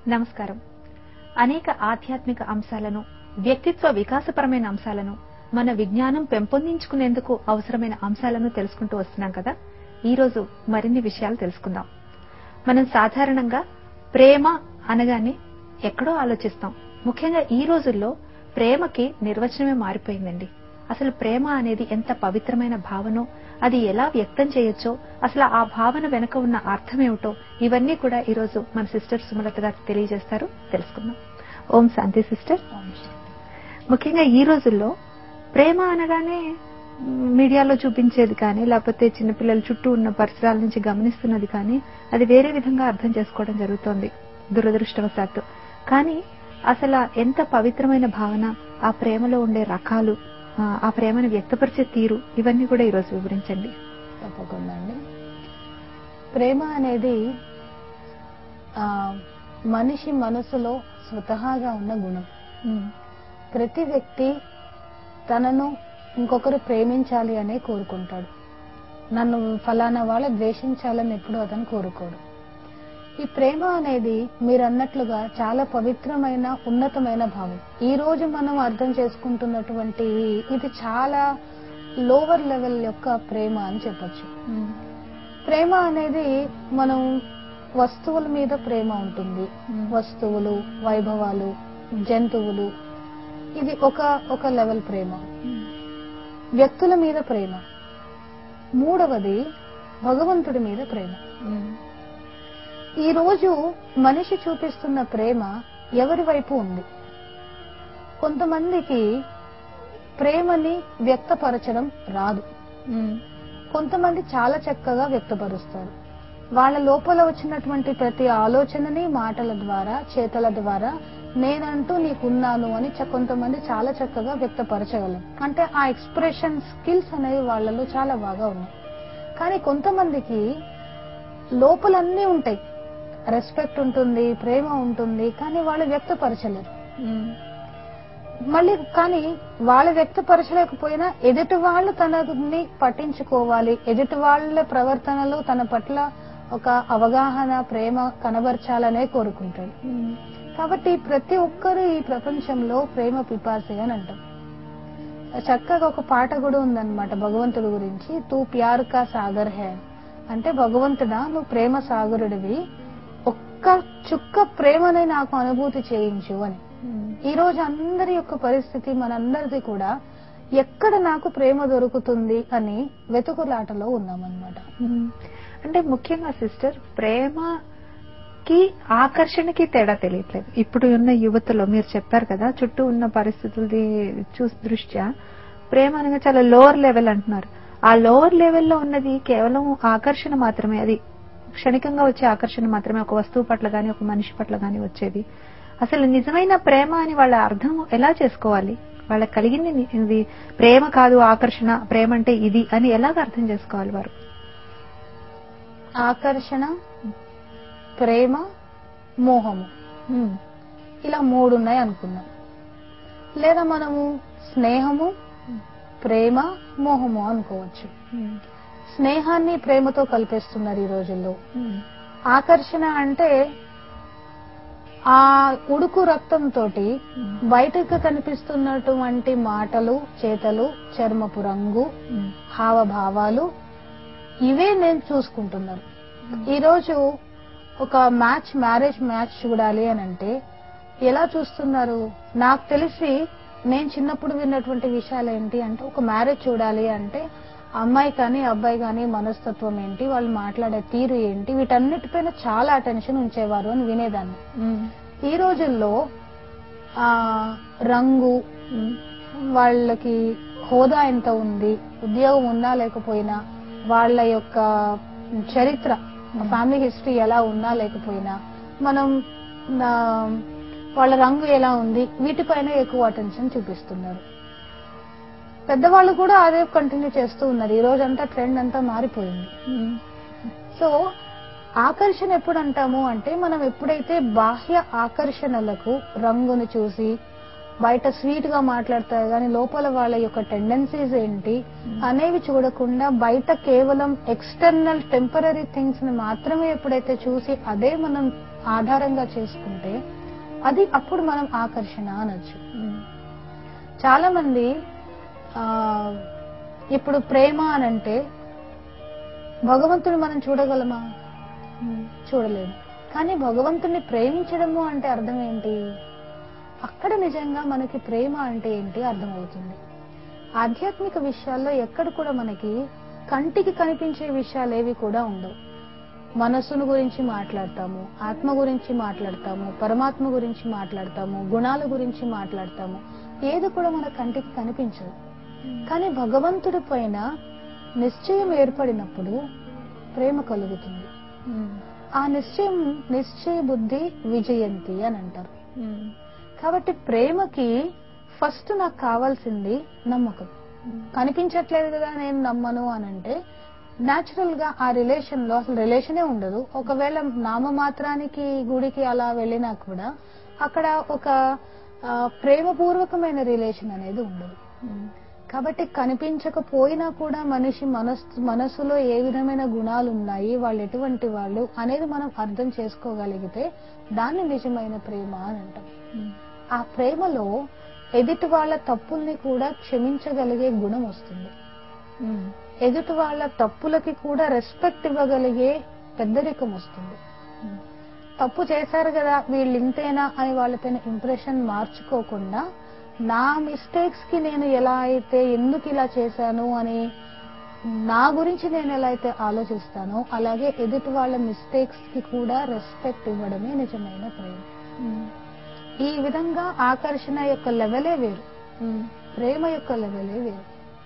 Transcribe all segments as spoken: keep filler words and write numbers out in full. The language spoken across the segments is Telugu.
నమస్కారం. అనేక ఆధ్యాత్మిక అంశాలను, వ్యక్తిత్వ వికాసపరమైన అంశాలను, మన విజ్ఞానం పెంపొందించుకునేందుకు అవసరమైన అంశాలను తెలుసుకుంటూ వస్తున్నాం కదా. ఈ రోజు మరిన్ని విషయాలు తెలుసుకుందాం. మనం సాధారణంగా ప్రేమ అనగానే ఎక్కడో ఆలోచిస్తాం. ముఖ్యంగా ఈ రోజుల్లో ప్రేమకి నిర్వచనమే మారిపోయిందండి. అసలు ప్రేమ అనేది ఎంత పవిత్రమైన భావనో, అది ఎలా వ్యక్తం చేయొచ్చో, అసలు ఆ భావన వెనుక ఉన్న అర్థం ఏమిటో, ఇవన్నీ కూడా ఈ రోజు మన సిస్టర్ సుమలత గారు తెలియజేస్తారు. తెలుసుకుందాం. ఓం శాంతి సిస్టర్. ముఖ్యంగా ఈ రోజుల్లో ప్రేమ అనగానే మీడియాలో చూపించేది కానీ, లేకపోతే చిన్నపిల్లల చుట్టూ ఉన్న పరిసరాల నుంచి గమనిస్తున్నది కానీ, అది వేరే విధంగా అర్థం చేసుకోవడం జరుగుతోంది దురదృష్టవశాత్తు. కానీ అసలు ఎంత పవిత్రమైన భావన, ఆ ప్రేమలో ఉండే రకాలు, ఆ ప్రేమను వ్యక్తపరిచే తీరు, ఇవన్నీ కూడా ఈరోజు వివరించండి. తప్పకుండా అండి. ప్రేమ అనేది ఆ మనిషి మనసులో స్వతహాగా ఉన్న గుణం. ప్రతి వ్యక్తి తనను ఇంకొకరు ప్రేమించాలి అనే కోరుకుంటాడు. నన్ను ఫలానా వాళ్ళ ద్వేషించాలని ఎప్పుడు అతను కోరుకోడు. ఈ ప్రేమ అనేది మీరు అన్నట్లుగా చాలా పవిత్రమైన ఉన్నతమైన భావం. ఈ రోజు మనం అర్థం చేసుకుంటున్నటువంటి ఇది చాలా లోవర్ లెవెల్ యొక్క ప్రేమ అని చెప్పొచ్చు. ప్రేమ అనేది మనం వస్తువుల మీద ప్రేమ ఉంటుంది. వస్తువులు, వైభవాలు, జంతువులు, ఇది ఒక ఒక లెవెల్ ప్రేమ. వ్యక్తుల మీద ప్రేమ. మూడవది భగవంతుడి మీద ప్రేమ. ఈ రోజు మనిషి చూపిస్తున్న ప్రేమ ఎవరి వైపు ఉంది? కొంతమందికి ప్రేమని వ్యక్తపరచడం రాదు. కొంతమంది చాలా చక్కగా వ్యక్తపరుస్తారు. వాళ్ళ లోపల వచ్చినటువంటి ప్రతి ఆలోచనని మాటల ద్వారా, చేతల ద్వారా నేనంటూ నీకున్నాను అని కొంతమంది చాలా చక్కగా వ్యక్తపరచగలం. అంటే ఆ ఎక్స్ప్రెషన్ స్కిల్స్ అనేవి వాళ్ళలో చాలా బాగా ఉన్నాయి. కానీ కొంతమందికి లోపలన్నీ ఉంటాయి. రెస్పెక్ట్ ఉంటుంది, ప్రేమ ఉంటుంది, కానీ వాళ్ళు వ్యక్తపరచలేరు. మళ్ళీ కానీ వాళ్ళు వ్యక్తపరచలేకపోయినా ఎదుటి వాళ్ళు తనని పట్టించుకోవాలి, ఎదుటి వాళ్ళ ప్రవర్తనలో తన పట్ల ఒక అవగాహన, ప్రేమ కనబర్చాలనే కోరుకుంటాడు. కాబట్టి ప్రతి ఒక్కరు ఈ ప్రపంచంలో ప్రేమ పిపాసి అని అంటాం. చక్కగా ఒక పాట కూడా ఉందన్నమాట భగవంతుడి గురించి. తూ ప్యార్ కా సాగర్ హై అంటే, భగవంతుడా నువ్వు ప్రేమ సాగరుడివి, ఒక్క చుక్క ప్రేమనే నాకు అనుభూతి చేయించు అని. ఈ రోజు అందరి యొక్క పరిస్థితి, మనందరిది కూడా ఎక్కడ నాకు ప్రేమ దొరుకుతుంది అని వెతుకులాటలో ఉన్నామన్నమాట. అంటే ముఖ్యంగా సిస్టర్, ప్రేమకి ఆకర్షణకి తేడా తెలియట్లేదు ఇప్పుడు ఉన్న యువతలో. మీరు చెప్పారు కదా, చుట్టూ ఉన్న పరిస్థితులది చూసి దృష్ట్యా ప్రేమ అనగా చాలా లోవర్ లెవెల్ అంటున్నారు. ఆ లోవర్ లెవెల్లో ఉన్నది కేవలం ఆకర్షణ మాత్రమే. అది క్షణికంగా వచ్చే ఆకర్షణ మాత్రమే, ఒక వస్తువు పట్ల గాని, ఒక మనిషి పట్ల గాని వచ్చేది. అసలు నిజమైన ప్రేమ అని వాళ్ళ అర్థం ఎలా చేసుకోవాలి? వాళ్ళకి కలిగింది ఇది ప్రేమ కాదు, ఆకర్షణ, ప్రేమ అంటే ఇది అని ఎలాగ అర్థం చేసుకోవాలి వారు? ఆకర్షణ, ప్రేమ, మోహము, ఇలా మూడు ఉన్నాయి అనుకున్నాం. లేదా మనము స్నేహము, ప్రేమ, మోహము అనుకోవచ్చు. స్నేహాన్ని ప్రేమతో కలిపేస్తున్నారు ఈ రోజుల్లో. ఆకర్షణ అంటే ఆ ఉడుకు రక్తంతో బయటకు కనిపిస్తున్నటువంటి మాటలు, చేతలు, చర్మపు రంగు, హావభావాలు, ఇవే నేను చూసుకుంటున్నాను. ఈరోజు ఒక మ్యాచ్, మ్యారేజ్ మ్యాచ్ చూడాలి అని అంటే ఎలా చూస్తున్నారు? నాకు తెలిసి నేను చిన్నప్పుడు విన్నటువంటి విషయాలు ఏంటి అంటే, ఒక మ్యారేజ్ చూడాలి అంటే అమ్మాయి కానీ అబ్బాయి కానీ మనస్తత్వం ఏంటి, వాళ్ళు మాట్లాడే తీరు ఏంటి, వీటన్నిటిపైన చాలా అటెన్షన్ ఉంచేవారు అని వినేదాన్ని. ఈ రోజుల్లో ఆ రంగు, వాళ్ళకి హోదా ఎంత ఉంది, ఉద్యోగం ఉన్నా లేకపోయినా, వాళ్ళ యొక్క చరిత్ర, ఫ్యామిలీ హిస్టరీ ఎలా ఉన్నా లేకపోయినా, మనం వాళ్ళ రంగు ఎలా ఉంది, వీటిపైన ఎక్కువ అటెన్షన్ చూపిస్తున్నారు. పెద్దవాళ్ళు కూడా అదే కంటిన్యూ చేస్తూ ఉన్నారు. ఈ రోజంతా ట్రెండ్ అంతా మారిపోయింది. సో ఆకర్షణ ఎప్పుడు అంటాము అంటే, మనం ఎప్పుడైతే బాహ్య ఆకర్షణలకు, రంగును చూసి, బయట స్వీట్ గా మాట్లాడతారు కానీ లోపల వాళ్ళ యొక్క టెండెన్సీస్ ఏంటి అనేవి చూడకుండా బయట కేవలం ఎక్స్టర్నల్ టెంపరరీ థింగ్స్ ని మాత్రమే ఎప్పుడైతే చూసి అదే మనం ఆధారంగా చేసుకుంటే అది అప్పుడు మనం ఆకర్షణ అనొచ్చు. చాలా మంది ఆ ఇప్పుడు ప్రేమ అనంటే భగవంతుని మనం చూడగలమా? చూడలేము. కానీ భగవంతుని ప్రేమించడము అంటే అర్థం ఏంటి? అక్కడ నిజంగా మనకి ప్రేమ అంటే ఏంటి అర్థమవుతుంది. ఆధ్యాత్మిక విషయాల్లో ఎక్కడ కూడా మనకి కంటికి కనిపించే విషయాలు ఏవి కూడా ఉండవు. మనస్సును గురించి మాట్లాడతాము, ఆత్మ గురించి మాట్లాడతాము, పరమాత్మ గురించి మాట్లాడతాము, గుణాల గురించి మాట్లాడతాము. ఏది కూడా మన కంటికి కనిపించదు. కానీ భగవంతుడి పైన నిశ్చయం ఏర్పడినప్పుడు ప్రేమ కలుగుతుంది. ఆ నిశ్చయం నిశ్చయ బుద్ధి విజయంతి అని అంటారు. కాబట్టి ప్రేమకి ఫస్ట్ నాకు కావాల్సింది నమ్మకం. కనిపించట్లేదు కదా నేను నమ్మను అనంటే న్యాచురల్ గా ఆ రిలేషన్ లో అసలు రిలేషనే ఉండదు. ఒకవేళ నామమాత్రానికి గుడికి అలా వెళ్ళినా కూడా అక్కడ ఒక ప్రేమపూర్వకమైన రిలేషన్ అనేది ఉండదు. కాబట్టి కనిపించకపోయినా కూడా మనిషి మనస్సు మనసులో ఏ విధమైన గుణాలు ఉన్నాయి, వాళ్ళు ఎటువంటి వాళ్ళు అనేది మనం అర్థం చేసుకోగలిగితే దాన్ని నిజమైన ప్రేమ అని అంటాం. ఆ ప్రేమలో ఎదుటి వాళ్ళ తప్పుల్ని కూడా క్షమించగలిగే గుణం వస్తుంది. ఎదుటి వాళ్ళ తప్పులకి కూడా రెస్పెక్ట్ ఇవ్వగలిగే పెద్దరికం వస్తుంది. తప్పు చేశారు కదా వీళ్ళు ఇంతేనా అని వాళ్ళపైన ఇంప్రెషన్ మార్చుకోకుండా నా మిస్టేక్స్ కి నేను ఎలా అయితే ఎందుకు ఇలా చేశాను అని నా గురించి నేను ఎలా అయితే ఆలోచిస్తానో అలాగే ఎదుటి వాళ్ళ మిస్టేక్స్ కి కూడా రెస్పెక్ట్ ఇవ్వడమే నిజమైన ప్రేమ. ఈ విధంగా ఆకర్షణ యొక్క లెవెలే వేరు, ప్రేమ యొక్క లెవెలే వేరు.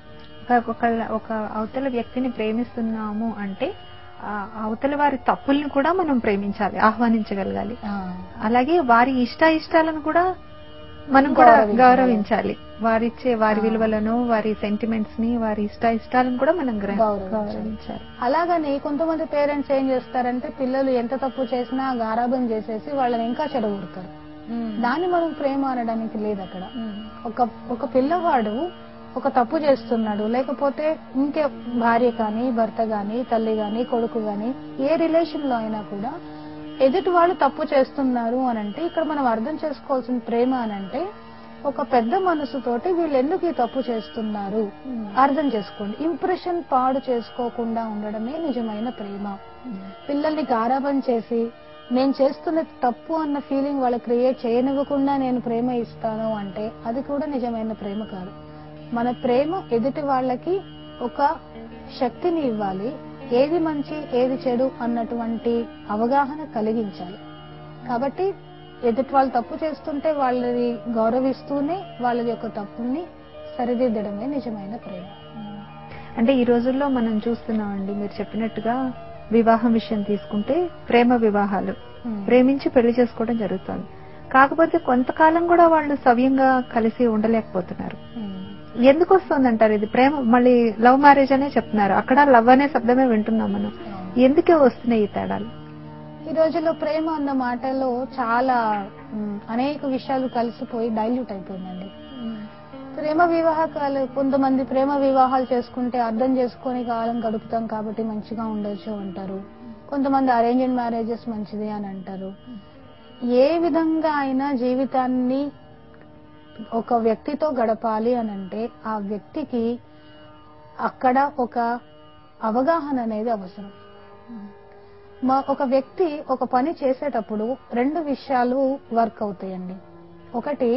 ఒక ఒక అవతల వ్యక్తిని ప్రేమిస్తున్నాము అంటే అవతల వారి తప్పుల్ని కూడా మనం ప్రేమించాలి, ఆహ్వానించగలగాలి. అలాగే వారి ఇష్ట ఇష్టాలను కూడా మనం కూడా గౌరవించాలి. వారిచ్చే వారి విలువలను, వారి సెంటిమెంట్స్ ని, వారి ఇష్ట ఇష్టాలను కూడా మనం గౌరవించాలి. అలాగని కొంతమంది పేరెంట్స్ ఏం చేస్తారంటే పిల్లలు ఎంత తప్పు చేసినా గారాబం చేసేసి వాళ్ళని ఇంకా చెడగొడతారు. దాన్ని మనం ప్రేమ అనడానికి లేదు. అక్కడ ఒక ఒక పిల్లవాడు ఒక తప్పు చేస్తున్నాడు, లేకపోతే ఇంకే భార్య కానీ భర్త గాని తల్లి గాని కొడుకు గాని ఏ రిలేషన్ లో అయినా కూడా ఎదుటి వాళ్ళు తప్పు చేస్తున్నారు అనంటే ఇక్కడ మనం అర్థం చేసుకోవాల్సిన ప్రేమ అనంటే ఒక పెద్ద మనసుతోటి వీళ్ళు ఎందుకు ఈ తప్పు చేస్తున్నారు అర్థం చేసుకోండి. ఇంప్రెషన్ పాడు చేసుకోకుండా ఉండడమే నిజమైన ప్రేమ. పిల్లల్ని గారాబం చేసి నేను చేస్తున్న తప్పు అన్న ఫీలింగ్ వాళ్ళ క్రియేట్ చేయనివ్వకుండా నేను ప్రేమ ఇస్తాను అంటే అది కూడా నిజమైన ప్రేమ కాదు. మన ప్రేమ ఎదుటి వాళ్ళకి ఒక శక్తిని ఇవ్వాలి, ఏది మంచి ఏది చెడు అన్నటువంటి అవగాహన కలిగించాలి. కాబట్టి ఎదుటి వాళ్ళు తప్పు చేస్తుంటే వాళ్ళని గౌరవిస్తూనే వాళ్ళ యొక్క తప్పుల్ని సరిదిద్దడమే నిజమైన ప్రేమ. అంటే ఈ రోజుల్లో మనం చూస్తున్నామండి, మీరు చెప్పినట్టుగా వివాహం విషయం తీసుకుంటే ప్రేమ వివాహాలు, ప్రేమించి పెళ్లి చేసుకోవడం జరుగుతుంది. కాకపోతే కొంతకాలం కూడా వాళ్ళు సవ్యంగా కలిసి ఉండలేకపోతున్నారు. ఎందుకు వస్తుందంటారు ఇది? ప్రేమ మళ్ళీ లవ్ మ్యారేజ్ అనే చెప్తున్నారు, అక్కడ లవ్ అనే శబ్దమే వింటున్నాం మనం. ఎందుకే వస్తున్నాయి ఈ తేడాలు? ఈ రోజుల్లో ప్రేమ అన్న మాటలో చాలా అనేక విషయాలు కలిసిపోయి డైల్యూట్ అయిపోయిందండి. ప్రేమ వివాహాలు, కొంతమంది ప్రేమ వివాహాలు చేసుకుంటే అర్థం చేసుకుని కాలం గడుపుతాం కాబట్టి మంచిగా ఉండొచ్చు అంటారు. కొంతమంది అరేంజ్డ్ మ్యారేజెస్ మంచిది అని అంటారు. ఏ విధంగా అయినా జీవితాన్ని ఒక వ్యక్తితో గడపాలి అని అంటే ఆ వ్యక్తికి అక్కడ ఒక అవగాహన అనేది అవసరం. మా ఒక వ్యక్తి ఒక పని చేసేటప్పుడు రెండు విషయాలు వర్క్ అవుతాయండి. ఒకటి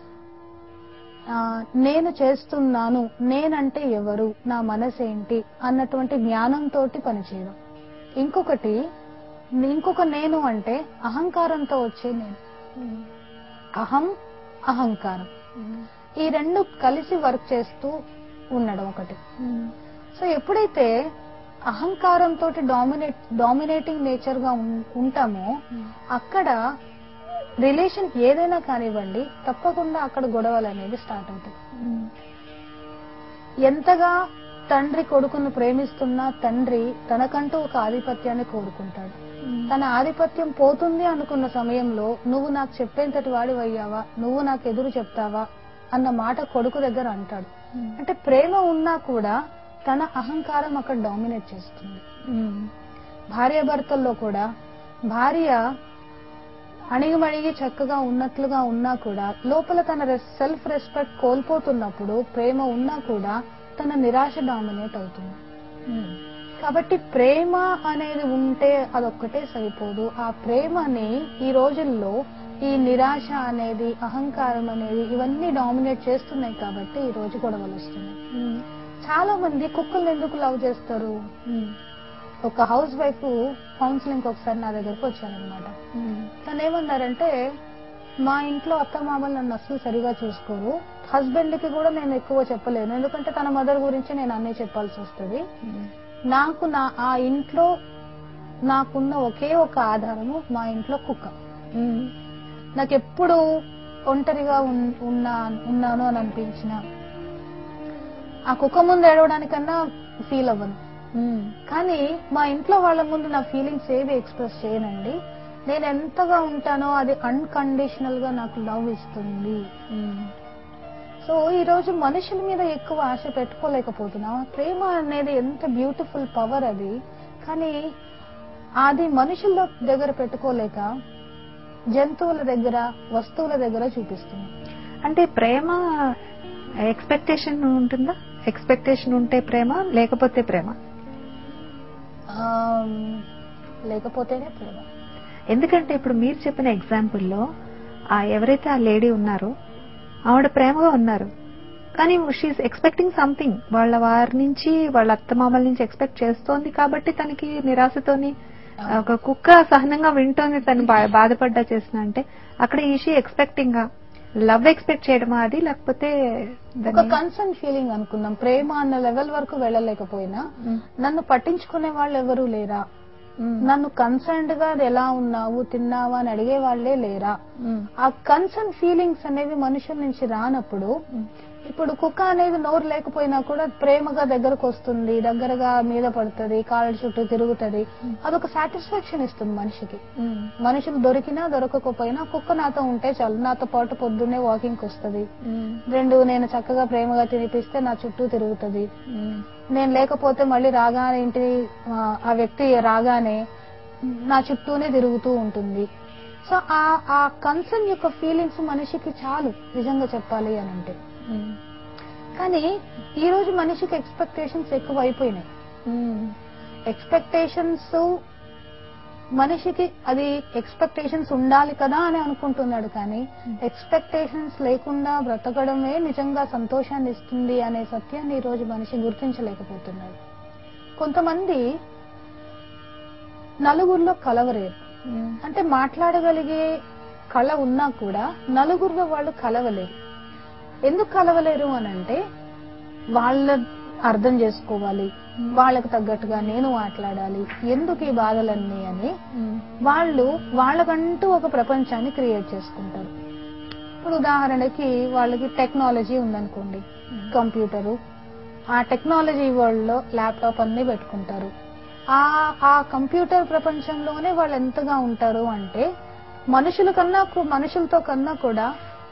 నేను చేస్తున్నాను, నేనంటే ఎవరు, నా మనసేంటి అన్నటువంటి జ్ఞానంతో పనిచేయడం. ఇంకొకటి ఇంకొక నేను అంటే అహంకారంతో వచ్చే నేను, అహం అహంకారం, ఈ రెండు కలిసి వర్క్ చేస్తూ ఉండడం ఒకటి. సో ఎప్పుడైతే అహంకారంతో డామినేట్ డామినేటింగ్ నేచర్ గా ఉంటామో అక్కడ రిలేషన్ ఏదైనా కానివ్వండి తప్పకుండా అక్కడ గొడవలు అనేవి స్టార్ట్ అవుతాయి. ఎంతగా తండ్రి కొడుకును ప్రేమిస్తున్నా తండ్రి తనకంటూ ఒక ఆధిపత్యాన్ని కోరుకుంటాడు. తన ఆధిపత్యం పోతుంది అనుకున్న సమయంలో నువ్వు నాకు చెప్పేంతటి వాడివయ్యావా, నువ్వు నాకు ఎదురు చెప్తావా అన్న మాట కొడుకు దగ్గర అంటాడు. అంటే ప్రేమ ఉన్నా కూడా తన అహంకారం అక్కడ డామినేట్ చేస్తుంది. భార్యాభర్తల్లో కూడా భార్య అణిగిమణిగి చక్కగా ఉన్నట్లుగా ఉన్నా కూడా లోపల తన సెల్ఫ్ రెస్పెక్ట్ కోల్పోతున్నప్పుడు ప్రేమ ఉన్నా కూడా తన నిరాశ డామినేట్ అవుతుంది. కాబట్టి ప్రేమ అనేది ఉంటే అదొక్కటే సరిపోదు. ఆ ప్రేమని ఈ రోజుల్లో ఈ నిరాశ అనేది, అహంకారం అనేది ఇవన్నీ డామినేట్ చేస్తున్నాయి కాబట్టి ఈ రోజు గొడవలు వస్తున్నాయి. చాలా మంది కుక్కల్ని ఎందుకు లవ్ చేస్తారు? ఒక హౌస్ వైఫ్ కౌన్సిలింగ్ ఒకసారి నా దగ్గరకు వచ్చానమాట. తను ఏమన్నారంటే, మా ఇంట్లో అత్త మామలు నన్ను అసలు సరిగా చూసుకోరు, హస్బెండ్ కి కూడా నేను ఎక్కువ చెప్పలేను, ఎందుకంటే తన మదర్ గురించి నేను అన్నీ చెప్పాల్సి వస్తుంది. నాకు నా ఆ ఇంట్లో నాకున్న ఒకే ఒక ఆధారము మా ఇంట్లో కుక్క. నాకెప్పుడు ఒంటరిగా ఉన్నా ఉన్నాను అని అనిపించిన ఆ కుక్క ముందు ఏడవడానికన్నా ఫీల్ అవ్వను. కానీ మా ఇంట్లో వాళ్ళ ముందు నా ఫీలింగ్స్ ఏవి ఎక్స్ప్రెస్ చేయనండి. నేను ఎంతగా ఉంటానో అది అన్కండిషనల్ గా నాకు లవ్ ఇస్తుంది. సో ఈ రోజు మనుషుల మీద ఎక్కువ ఆశ పెట్టుకోలేకపోతున్నాం. ప్రేమ అనేది ఎంత బ్యూటిఫుల్ పవర్ అది, కానీ అది మనుషుల దగ్గర పెట్టుకోలేక జంతువుల దగ్గర, వస్తువుల దగ్గర చూపిస్తుంది. అంటే ప్రేమ ఎక్స్పెక్టేషన్ ఉంటుందా? ఎక్స్పెక్టేషన్ ఉంటే ప్రేమ, లేకపోతే ప్రేమ? లేకపోతేనే ప్రేమ. ఎందుకంటే ఇప్పుడు మీరు చెప్పిన ఎగ్జాంపుల్లో ఆ ఎవరైతే ఆ లేడీ ఉన్నారో ఆవిడ ప్రేమగా ఉన్నారు, కానీ షీఈస్ ఎక్స్పెక్టింగ్ సంథింగ్, వాళ్ళ వారి నుంచి, వాళ్ళ అత్తమామల నుంచి ఎక్స్పెక్ట్ చేస్తోంది కాబట్టి తనకి నిరాశతోని ఒక కుక్క సహనంగా వింటోంది తను బాధపడ్డా చేసిన. అంటే అక్కడ ఈషీ ఎక్స్పెక్టింగ్ లవ్ ఎక్స్పెక్ట్ చేయడమా అది, లేకపోతే ఒక కన్సర్న్ ఫీలింగ్ అనుకున్నాం. ప్రేమ అన్న లెవెల్ వరకు వెళ్ళలేకపోయినా నన్ను పట్టించుకునే వాళ్ళు ఎవరూ లేరా, నన్ను కన్సర్న్డ్ గా ఎలా ఉన్నావు, తిన్నావా అని అడిగే వాళ్లే లేరా? ఆ కన్సర్న్ ఫీలింగ్స్ అనేవి మనుషుల నుంచి రానప్పుడు, ఇప్పుడు కుక్క అనేది నోరు లేకపోయినా కూడా ప్రేమగా దగ్గరకు వస్తుంది, దగ్గరగా మీద పడుతుంది, కాళ్ళ చుట్టూ తిరుగుతుంది. అదొక సాటిస్ఫాక్షన్ ఇస్తుంది మనిషికి. మనుషులు దొరికినా దొరకకపోయినా కుక్క నాతో ఉంటే చాలు, నాతో పాటు పొద్దున్నే వాకింగ్ వస్తుంది, రెండు నేను చక్కగా ప్రేమగా తినిపిస్తే నా చుట్టూ తిరుగుతుంది. నేను లేకపోతే మళ్ళీ రాగానే ఇంటి ఆ వ్యక్తి రాగానే నా చుట్టూనే తిరుగుతూ ఉంటుంది. సో ఆ కన్సర్న్ యొక్క ఫీలింగ్స్ మనిషికి చాలు నిజంగా చెప్పాలి అని అంటే. కానీ ఈ రోజు మనిషికి ఎక్స్పెక్టేషన్స్ ఎక్కువ అయిపోయినాయి. ఎక్స్పెక్టేషన్స్ మనిషికి అది ఎక్స్పెక్టేషన్స్ ఉండాలి కదా అని అనుకుంటున్నాడు, కానీ ఎక్స్పెక్టేషన్స్ లేకుండా బ్రతకడమే నిజంగా సంతోషాన్ని ఇస్తుంది అనే సత్యాన్ని ఈ రోజు మనిషి గుర్తించలేకపోతున్నాడు. కొంతమంది నలుగురిలో కలవలేరు, అంటే మాట్లాడగలిగే కళ ఉన్నా కూడా నలుగురిలో వాళ్ళు కలవలేరు. ఎందుకు కలవలేరు అని అంటే, వాళ్ళ అర్థం చేసుకోవాలి, వాళ్ళకు తగ్గట్టుగా నేను మాట్లాడాలి, ఎందుకు ఈ బాధలన్నీ అని వాళ్ళు వాళ్ళకంటూ ఒక ప్రపంచాన్ని క్రియేట్ చేసుకుంటారు. ఇప్పుడు ఉదాహరణకి వాళ్ళకి టెక్నాలజీ ఉందనుకోండి, కంప్యూటరు, ఆ టెక్నాలజీ వరల్డ్ లో ల్యాప్టాప్ అన్ని పెట్టుకుంటారు. ఆ ఆ కంప్యూటర్ ప్రపంచంలోనే వాళ్ళు ఎంతగా ఉంటారు అంటే, మనుషుల కన్నా మనుషులతో కన్నా కూడా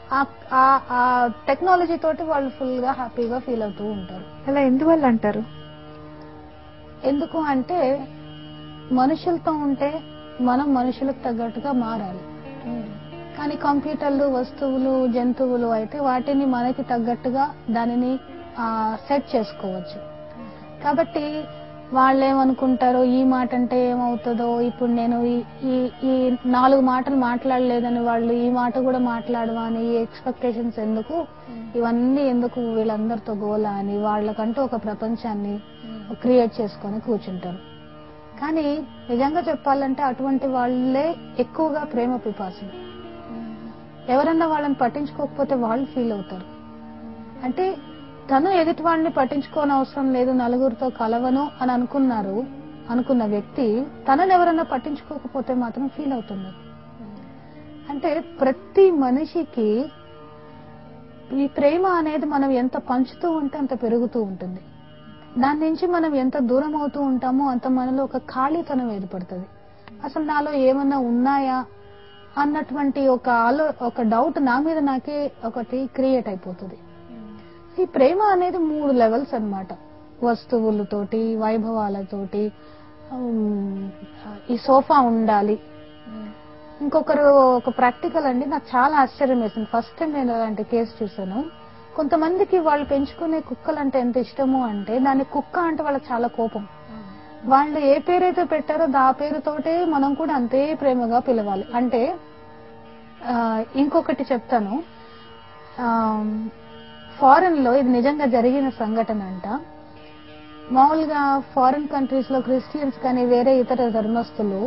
ఆ టెక్నాలజీ తోటి వాళ్ళు ఫుల్ గా హ్యాపీగా ఫీల్ అవుతూ ఉంటారు. అలా ఎందువల్ల అంటారు? ఎందుకు అంటే, మనుషులతో ఉంటే మనం మనుషులకు తగ్గట్టుగా మారాలి, కానీ కంప్యూటర్లు, వస్తువులు, జంతువులు అయితే వాటిని మనకి తగ్గట్టుగా దానిని సెట్ చేసుకోవచ్చు. కాబట్టి వాళ్ళు ఏమనుకుంటారో, ఈ మాట అంటే ఏమవుతుందో, ఇప్పుడు నేను ఈ ఈ నాలుగు మాటలు మాట్లాడలేదని వాళ్ళు ఈ మాట కూడా మాట్లాడవా అని ఈ ఎక్స్పెక్టేషన్స్ ఎందుకు, ఇవన్నీ ఎందుకు, వీళ్ళందరితో గోలా అని వాళ్ళకంటూ ఒక ప్రపంచాన్ని క్రియేట్ చేసుకొని కూర్చుంటారు. కానీ నిజంగా చెప్పాలంటే అటువంటి వాళ్ళే ఎక్కువగా ప్రేమ పిపాసులు. ఎవరన్నా వాళ్ళని పట్టించుకోకపోతే వాళ్ళు ఫీల్ అవుతారు. అంటే తను ఎదుటి వాడిని పట్టించుకోని అవసరం లేదు, నలుగురితో కలవను అని అనుకున్నారు అనుకున్న వ్యక్తి తనని ఎవరన్నా పట్టించుకోకపోతే మాత్రం ఫీల్ అవుతున్నారు. అంటే ప్రతి మనిషికి ఈ ప్రేమ అనేది మనం ఎంత పంచుతూ ఉంటే అంత పెరుగుతూ ఉంటుంది. దాని నుంచి మనం ఎంత దూరం అవుతూ ఉంటామో అంత మనలో ఒక ఖాళీతనం ఏర్పడుతుంది. అసలు నాలో ఏమన్నా ఉన్నాయా అన్నటువంటి ఒక ఆలో ఒక డౌట్ నా మీద నాకే ఒకటి క్రియేట్ అయిపోతుంది. ఈ ప్రేమ అనేది మూడు లెవెల్స్ అన్నమాట. వస్తువులతోటి, వైభవాలతోటి, ఈ సోఫా ఉండాలి. ఇంకొకరు ఒక ప్రాక్టికల్ అండి, నాకు చాలా ఆశ్చర్యం వేసింది. ఫస్ట్ టైం నేను అలాంటి కేసు చూసాను. కొంతమందికి వాళ్ళు పెంచుకునే కుక్కలు అంటే ఎంత ఇష్టమో అంటే దాని కుక్క అంటే వాళ్ళకి చాలా కోపం. వాళ్ళు ఏ పేరైతే పెట్టారో ఆ పేరుతోటే మనం కూడా అంతే ప్రేమగా పిలవాలి. అంటే ఇంకొకటి చెప్తాను, ఫారెన్ లో ఇది నిజంగా జరిగిన సంఘటన అంట. మామూలుగా ఫారిన్ కంట్రీస్ లో క్రిస్టియన్స్ కానీ వేరే ఇతర ధర్మస్తులు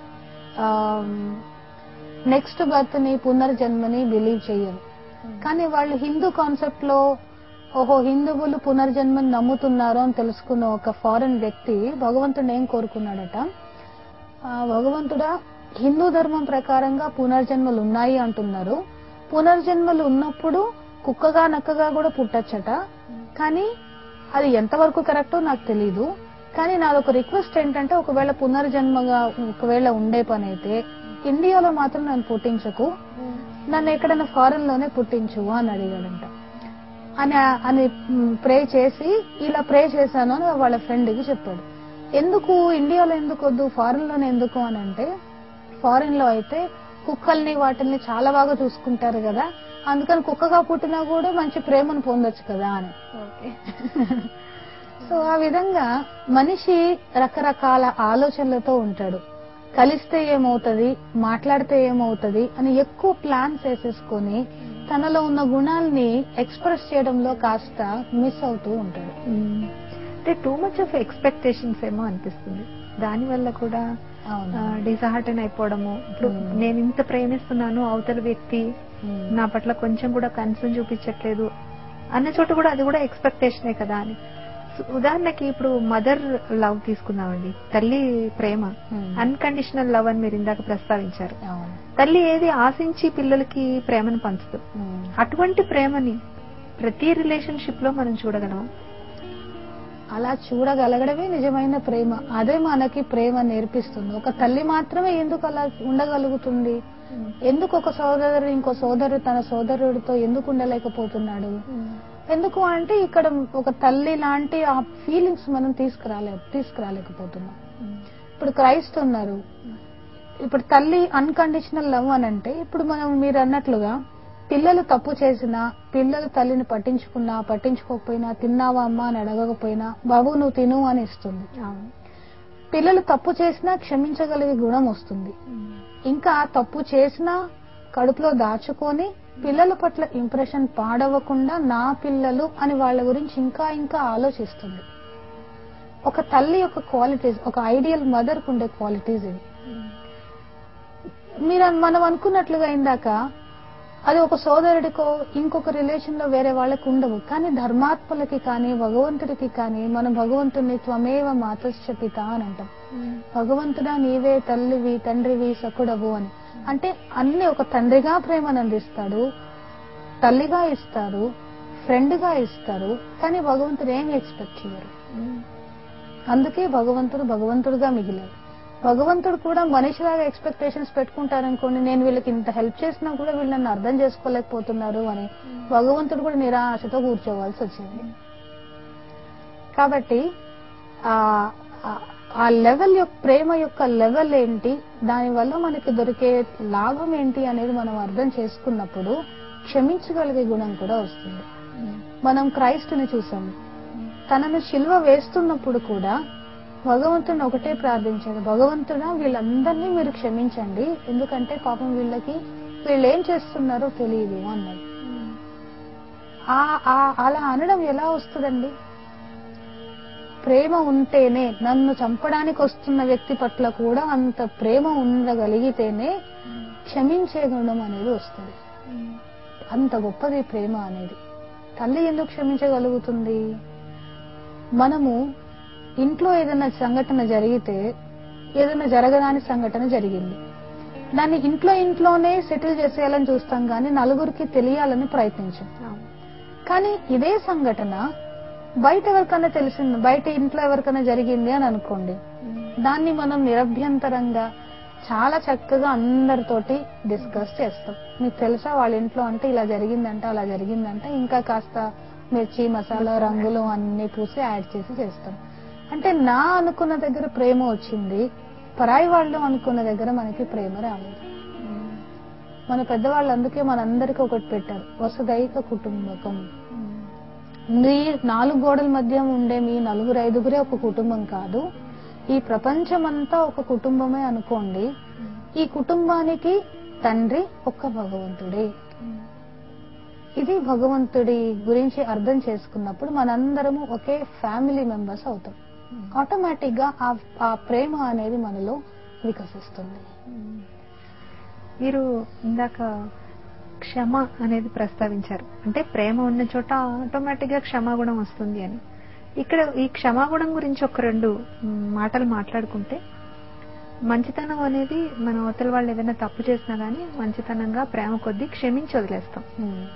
నెక్స్ట్ బర్త్ ని, పునర్జన్మని బిలీవ్ చేయరు. కానీ వాళ్ళు హిందూ కాన్సెప్ట్ లో ఓహో హిందువులు పునర్జన్మని నమ్ముతున్నారు అని తెలుసుకున్న ఒక ఫారెన్ వ్యక్తి భగవంతుడు ఏం కోరుకున్నాడట, భగవంతుడా హిందూ ధర్మం ప్రకారంగా పునర్జన్మలు ఉన్నాయి అంటున్నారు, పునర్జన్మలు ఉన్నప్పుడు కుక్కగా నక్కగా కూడా పుట్టచ్చట, కానీ అది ఎంతవరకు కరెక్టో నాకు తెలీదు. కానీ నాదొక రిక్వెస్ట్ ఏంటంటే ఒకవేళ పునర్జన్మగా ఒకవేళ ఉండే పని అయితే ఇండియాలో మాత్రం నన్ను పుట్టించకు, నన్ను ఎక్కడైనా ఫారెన్ లోనే పుట్టించు అని అడిగాడంట. అని అని ప్రే చేసి ఇలా ప్రే చేశాను అని వాళ్ళ ఫ్రెండ్ కి చెప్పాడు. ఎందుకు ఇండియాలో ఎందుకు వద్దు, ఫారెన్ లోనే ఎందుకు అని అంటే, ఫారెన్ లో అయితే కుక్కల్ని వాటిల్ని చాలా బాగా చూసుకుంటారు కదా, అందుకని కుక్కగా పుట్టినా కూడా మంచి ప్రేమను పొందొచ్చు కదా అని. సో ఆ విధంగా మనిషి రకరకాల ఆలోచనలతో ఉంటాడు. కలిస్తే ఏమవుతుంది, మాట్లాడితే ఏమవుతుంది అని ఎక్కువ ప్లాన్స్ వేసేసుకొని తనలో ఉన్న గుణాలని ఎక్స్ప్రెస్ చేయడంలో కాస్త మిస్ అవుతూ ఉంటాడు. అంటే టూ మచ్ ఆఫ్ ఎక్స్పెక్టేషన్స్ ఏమో అనిపిస్తుంది. దాని వల్ల కూడా డిసహార్టన్ అయిపోవడము. ఇప్పుడు నేను ఇంత ప్రేమిస్తున్నాను, అవతల వ్యక్తి నా పట్ల కొంచెం కూడా కన్సర్న్ చూపించట్లేదు అన్న చోట కూడా అది కూడా ఎక్స్పెక్టేషనే కదా అని. ఉదాహరణకి ఇప్పుడు మదర్ లవ్ తీసుకుందామండి, తల్లి ప్రేమ అన్కండిషనల్ లవ్ అని మీరు ఇందాక ప్రస్తావించారు. తల్లి ఏది ఆశించి పిల్లలకి ప్రేమను పంచదు. అటువంటి ప్రేమని ప్రతి రిలేషన్షిప్ లో మనం చూడగలమా? అలా చూడగలగడమే నిజమైన ప్రేమ. అదే మనకి ప్రేమ నేర్పిస్తుంది. ఒక తల్లి మాత్రమే ఎందుకు అలా ఉండగలుగుతుంది? ఎందుకు ఒక సోదరుడు ఇంకో సోదరుడు తన సోదరుడితో ఎందుకు ఉండలేకపోతున్నాడు? ఎందుకు అంటే ఇక్కడ ఒక తల్లి లాంటి ఆ ఫీలింగ్స్ మనం తీసుకురాలే తీసుకురాలేకపోతున్నాం. ఇప్పుడు క్రైస్ట్ ఉన్నారు, ఇప్పుడు తల్లి అన్కండిషనల్ లవ్ అని అంటే, ఇప్పుడు మనం మీరు అన్నట్లుగా పిల్లలు తప్పు చేసినా, పిల్లలు తల్లిని పట్టించుకున్నా పట్టించుకోకపోయినా, తిన్నావా అమ్మా అని అడగకపోయినా బాబు నువ్వు తిను అని ఇస్తుంది. పిల్లలు తప్పు చేసినా క్షమించగలిగే గుణం వస్తుంది. ఇంకా తప్పు చేసినా కడుపులో దాచుకొని పిల్లల పట్ల ఇంప్రెషన్ పాడవకుండా నా పిల్లలు అని వాళ్ళ గురించి ఇంకా ఇంకా ఆలోచిస్తుంది. ఒక తల్లి యొక్క క్వాలిటీస్, ఒక ఐడియల్ మదర్ కు ఉండే క్వాలిటీస్ ఇవి. మీరు మనం అనుకున్నట్లుగా ఇందాక అది ఒక సోదరుడికో ఇంకొక రిలేషన్ లో వేరే వాళ్ళకి ఉండవు. కానీ ధర్మాత్మలకి కానీ భగవంతుడికి కానీ మనం భగవంతుడిని త్వమేవ మాతశ్చ పిత అని అంటాం. భగవంతుడా నీవే తల్లివి తండ్రివి సకుడవు అని. అంటే అన్ని ఒక తండ్రిగా ప్రేమను అందిస్తాడు, తల్లిగా ఇస్తారు, ఫ్రెండ్ గా ఇస్తారు. కానీ భగవంతుడు ఏమి ఎక్స్పెక్ట్ చేయరు. అందుకే భగవంతుడు భగవంతుడుగా మిగిలాడు. భగవంతుడు కూడా మనిషిలాగా ఎక్స్పెక్టేషన్స్ పెట్టుకుంటారనుకోండి, నేను వీళ్ళకి ఇంత హెల్ప్ చేసినా కూడా వీళ్ళు నన్ను అర్థం చేసుకోలేకపోతున్నారు అని భగవంతుడు కూడా నిరాశతో కూర్చోవాల్సి వచ్చింది. కాబట్టి ఆ ఆ లెవెల్ యొక్క ప్రేమ యొక్క లెవెల్ ఏంటి, దానివల్ల మనకి దొరికే లాభం ఏంటి అనేది మనం అర్థం చేసుకున్నప్పుడు క్షమించగలిగే గుణం కూడా వస్తుంది. మనం క్రైస్తుని చూసాము, తనను శిలువ వేస్తున్నప్పుడు కూడా భగవంతుని ఒకటే ప్రార్థించాడు, భగవంతుడా వీళ్ళందరినీ మీరు క్షమించండి, ఎందుకంటే పాపం వీళ్ళకి వీళ్ళు ఏం చేస్తున్నారో తెలియదు అన్నాడు. అలా అనడం ఎలా వస్తుందండి? ప్రేమ ఉంటేనే, నన్ను చంపడానికి వస్తున్న వ్యక్తి పట్ల కూడా అంత ప్రేమ ఉండగలిగితేనే క్షమించే గుణం అనేది వస్తుంది. అంత గొప్పది ప్రేమ అనేది. తల్లి ఎందుకు క్షమించగలుగుతుంది? మనము ఇంట్లో ఏదైనా సంఘటన జరిగితే, ఏదైనా జరగదాని సంఘటన జరిగింది, దాన్ని ఇంట్లో ఇంట్లోనే సెటిల్ చేసేయాలని చూస్తాం కానీ నలుగురికి తెలియాలని ప్రయత్నించాం. కానీ ఇదే సంఘటన బయట ఎవరికైనా తెలిసింది, బయట ఇంట్లో ఎవరికైనా జరిగింది అని అనుకోండి, దాన్ని మనం నిరభ్యంతరంగా చాలా చక్కగా అందరితోటి డిస్కస్ చేస్తాం. మీకు తెలుసా వాళ్ళ ఇంట్లో అంటే ఇలా జరిగిందంట, అలా జరిగిందంట, ఇంకా కాస్త మిర్చి మసాలా రంగులు అన్ని పూసి యాడ్ చేసి చేస్తాం. అంటే నా అనుకున్న దగ్గర ప్రేమ వచ్చింది, పరాయి వాళ్ళు అనుకున్న దగ్గర మనకి ప్రేమ రాలేదు. మన పెద్దవాళ్ళు అందుకే మనందరికీ ఒకటి పెట్టారు, వసుదైక కుటుంబకం. మీ నాలుగు గోడల మధ్య ఉండే మీ నలుగురు ఐదుగురే ఒక కుటుంబం కాదు, ఈ ప్రపంచమంతా ఒక కుటుంబమే అనుకోండి. ఈ కుటుంబానికి తండ్రి ఒక్క భగవంతుడే. ఇది భగవంతుడి గురించి అర్థం చేసుకున్నప్పుడు మనందరము ఒకే ఫ్యామిలీ మెంబర్స్ అవుతాం. ఆటోమేటిక్ గా ఆ ప్రేమ అనేది మనలో వికసిస్తుంది. మీరు ఇందాక క్షమ అనేది ప్రస్తావించారు, అంటే ప్రేమ ఉన్న చోట ఆటోమేటిక్ గా క్షమాగుణం వస్తుంది అని. ఇక్కడ ఈ క్షమాగుణం గురించి ఒక రెండు మాటలు మాట్లాడుకుంటే, మంచితనం అనేది మన అవతల వాళ్ళు ఏదైనా తప్పు చేసినా గానీ మంచితనంగా ప్రేమ కొద్దీ క్షమించి వదిలేస్తాం.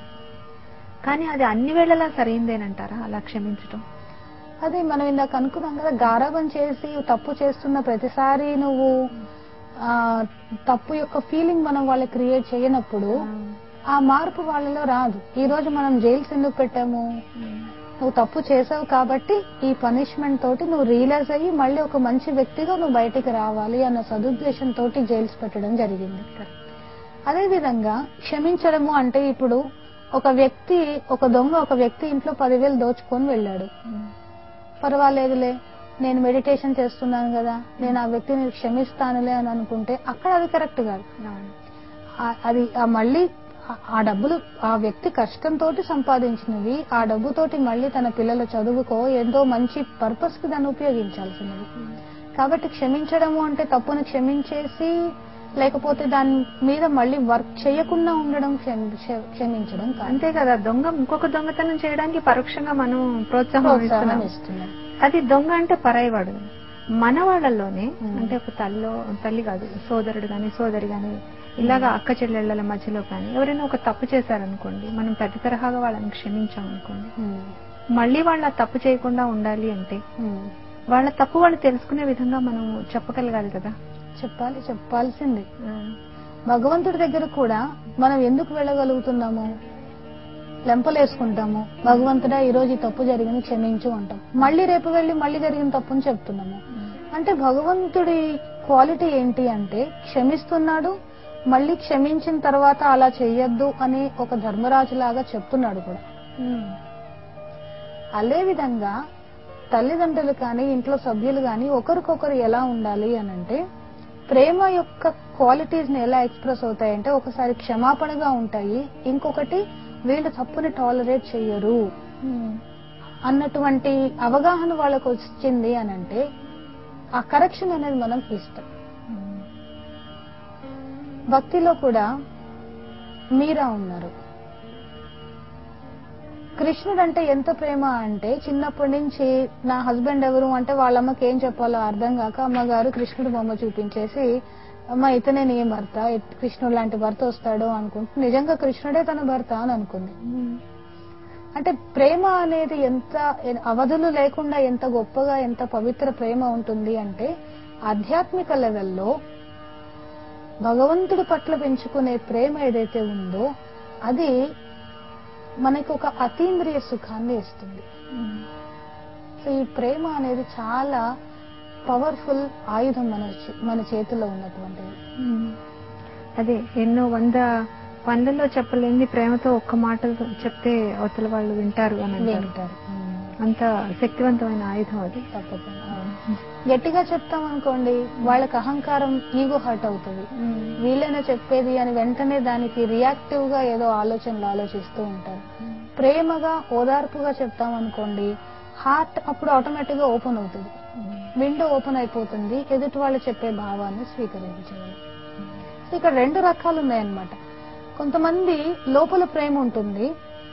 కానీ అది అన్ని వేళలా సరైందేనంటారా అలా క్షమించటం? అదే మనం ఇందాక అనుకున్నాం కదా, గారాబం చేసి తప్పు చేస్తున్న ప్రతిసారి నువ్వు ఆ తప్పు యొక్క ఫీలింగ్ మనం వాళ్ళకి క్రియేట్ చేయనప్పుడు ఆ మార్పు వాళ్ళలో రాదు. ఈ రోజు మనం జైల్స్ ఎందుకు పెట్టాము? నువ్వు తప్పు చేసావు కాబట్టి ఈ పనిష్మెంట్ తోటి నువ్వు రియలైజ్ అయ్యి మళ్ళీ ఒక మంచి వ్యక్తిగా నువ్వు బయటికి రావాలి అన్న సదుద్దేశంతో జైల్స్ పెట్టడం జరిగింది. అదే విధంగా క్షమించడము అంటే, ఇప్పుడు ఒక వ్యక్తి ఒక దొంగ ఒక వ్యక్తి ఇంట్లో పదివేలు దోచుకొని వెళ్ళాడు, పర్వాలేదులే నేను మెడిటేషన్ చేస్తున్నాను కదా, నేను ఆ వ్యక్తిని క్షమిస్తానులే అని అనుకుంటే అక్కడ అది కరెక్ట్ కాదు. అది మళ్ళీ ఆ డబ్బులు ఆ వ్యక్తి కష్టంతో సంపాదించినవి, ఆ డబ్బుతోటి మళ్ళీ తన పిల్లల చదువుకో ఎంతో మంచి పర్పస్ కి దాన్ని ఉపయోగించాల్సినవి. కాబట్టి క్షమించడము అంటే తప్పును క్షమించేసి లేకపోతే దాని మీద మళ్ళీ వర్క్ చేయకుండా ఉండడం క్షమించడం కాదు. అంతే కదా, దొంగ ఇంకొక దొంగతనం చేయడానికి పరోక్షంగా మనం ప్రోత్సాహం ఇస్తున్నాం. అది దొంగ అంటే పరాయివాడు. మన వాళ్ళలోనే అంటే ఒక తల్లి తల్లి కాదు సోదరుడు గాని సోదరి గాని ఇలాగా అక్క చెల్లెళ్ల మధ్యలో కానీ ఎవరైనా ఒక తప్పు చేశారనుకోండి, మనం పెద్ద తరహాగా వాళ్ళని క్షమించామనుకోండి, మళ్ళీ వాళ్ళ తప్పు చేయకుండా ఉండాలి అంటే వాళ్ళ తప్పు వాళ్ళు తెలుసుకునే విధంగా మనం చెప్పగలగాలి కదా. చెప్పాలి, చెప్పాల్సిందే. భగవంతుడి దగ్గర కూడా మనం ఎందుకు వెళ్ళగలుగుతున్నాము? లెంపలేసుకుంటాము, భగవంతుడా ఈ రోజు ఈ తప్పు జరిగింది క్షమించు అంటాం, మళ్ళీ రేపు వెళ్లి మళ్ళీ జరిగిన తప్పుని చెప్తున్నాము. అంటే భగవంతుడి క్వాలిటీ ఏంటి అంటే క్షమిస్తున్నాడు, మళ్ళీ క్షమించిన తర్వాత అలా చెయ్యొద్దు అని ఒక ధర్మరాజులాగా చెప్తున్నాడు కూడా. అదే విధంగా తల్లిదండ్రులు కానీ ఇంట్లో సభ్యులు కానీ ఒకరికొకరు ఎలా ఉండాలి అని అంటే, ప్రేమ యొక్క క్వాలిటీస్ ని ఎలా ఎక్స్ప్రెస్ అవుతాయంటే, ఒకసారి క్షమాపణగా ఉంటాయి, ఇంకొకటి వీళ్ళు తప్పుని టాలరేట్ చెయ్యరు అన్నటువంటి అవగాహన వాళ్ళకు వచ్చింది అని అంటే ఆ కరెక్షన్ అనేది మనం ఇష్టం. భక్తిలో కూడా మీరా ఉన్నారు. కృష్ణుడు అంటే ఎంత ప్రేమ అంటే, చిన్నప్పటి నుంచి నా హస్బెండ్ ఎవరు అంటే వాళ్ళమ్మకి ఏం చెప్పాలో అర్థం కాక అమ్మగారు కృష్ణుడు బొమ్మ చూపించేసి, అమ్మ ఇతనే నీ భర్త, కృష్ణుడు లాంటి భర్త వస్తాడు అనుకుంటూ నిజంగా కృష్ణుడే తన భర్త అని అనుకుంది. అంటే ప్రేమ అనేది ఎంత అవధులు లేకుండా ఎంత గొప్పగా ఎంత పవిత్ర ప్రేమ ఉంటుంది అంటే, ఆధ్యాత్మిక లెవెల్లో భగవంతుడి పట్ల పెంచుకునే ప్రేమ ఏదైతే ఉందో అది మనకు ఒక అతీంద్రియ సుఖాన్ని ఇస్తుంది. సో ఈ ప్రేమ అనేది చాలా పవర్ఫుల్ ఆయుధం మన మన చేతిలో ఉన్నటువంటిది. అదే ఎన్నో వంద పనులలో చెప్పలేని ప్రేమతో ఒక్క మాట చెప్తే అవతల వాళ్ళు వింటారు అని అంటారు. అంత శక్తివంతమైన ఆయుధం అది. తప్పకుండా గట్టిగా చెప్తాం అనుకోండి, వాళ్ళకి అహంకారం ఈగో హర్ట్ అవుతుంది, వీళ్ళైనా చెప్పేది అని వెంటనే దానికి రియాక్టివ్ గా ఏదో ఆలోచనలు ఆలోచిస్తూ ఉంటారు. ప్రేమగా ఓదార్పుగా చెప్తాం అనుకోండి, హార్ట్ అప్పుడు ఆటోమేటిక్ గా ఓపెన్ అవుతుంది, విండో ఓపెన్ అయిపోతుంది, ఎదుటి వాళ్ళు చెప్పే భావాన్ని స్వీకరించాలి. ఇక్కడ రెండు రకాలు ఉన్నాయన్నమాట. కొంతమంది లోపల ప్రేమ ఉంటుంది,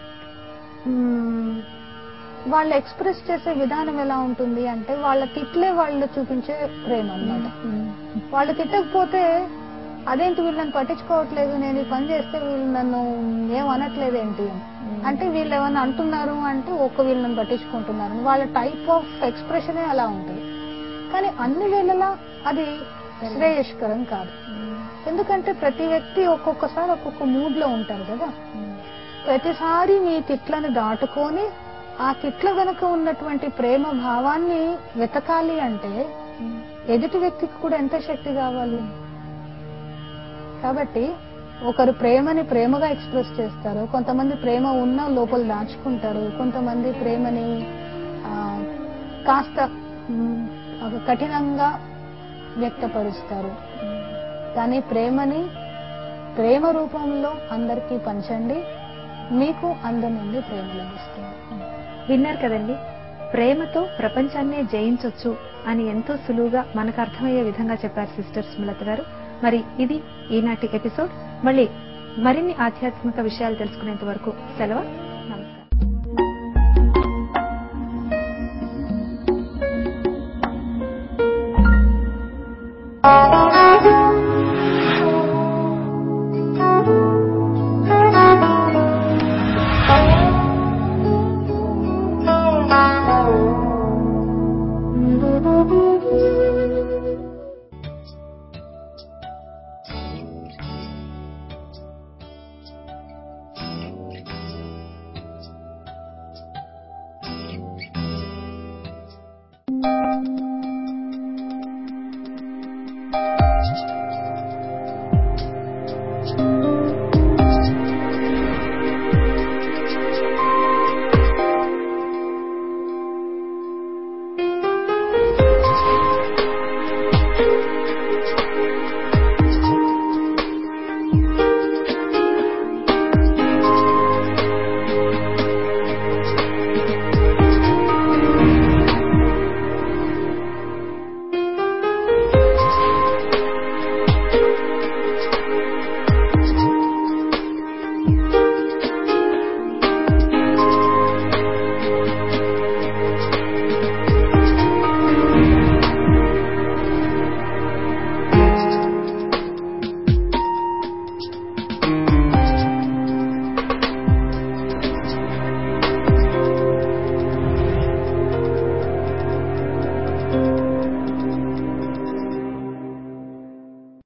వాళ్ళు ఎక్స్ప్రెస్ చేసే విధానం ఎలా ఉంటుంది అంటే వాళ్ళ తిట్లే వాళ్ళు చూపించే ప్రేమ అన్నమాట. వాళ్ళు తిట్టకపోతే అదేంటి వీళ్ళని పట్టించుకోవట్లేదు, నేను ఈ పని చేస్తే వీళ్ళు నన్ను ఏం అనట్లేదు ఏంటి అని. అంటే వీళ్ళు ఏమన్నా అంటున్నారు అంటే ఒక్క వీళ్ళని పట్టించుకుంటున్నారు, వాళ్ళ టైప్ ఆఫ్ ఎక్స్ప్రెషన్ అలా ఉంటుంది. కానీ అన్ని వేళలా అది శ్రేయస్కరం కాదు. ఎందుకంటే ప్రతి వ్యక్తి ఒక్కొక్కసారి ఒక్కొక్క మూడ్ లో ఉంటారు కదా. ప్రతిసారి మీ తిట్లను దాటుకొని ఆ తిట్ల వెనుక ఉన్నటువంటి ప్రేమ భావాన్ని వెతకాలి అంటే ఎదుటి వ్యక్తికి కూడా ఎంత శక్తి కావాలి. కాబట్టి ఒకరు ప్రేమని ప్రేమగా ఎక్స్ప్రెస్ చేస్తారు, కొంతమంది ప్రేమ ఉన్న లోపల దాచుకుంటారు, కొంతమంది ప్రేమని కాస్త కఠినంగా వ్యక్తపరుస్తారు. కానీ ప్రేమని ప్రేమ రూపంలో అందరికీ పంచండి, మీకు అందరి నుండి ప్రేమ లభిస్తుంది. విన్నారు కదండి, ప్రేమతో ప్రపంచాన్నే జయించొచ్చు అని ఎంతో సులువుగా మనకు అర్థమయ్యే విధంగా చెప్పారు సిస్టర్ సుమలత గారు. మరి ఇది ఈనాటి ఎపిసోడ్. మళ్ళీ మరిన్ని ఆధ్యాత్మిక విషయాలు తెలుసుకునేంత వరకు సెలవు.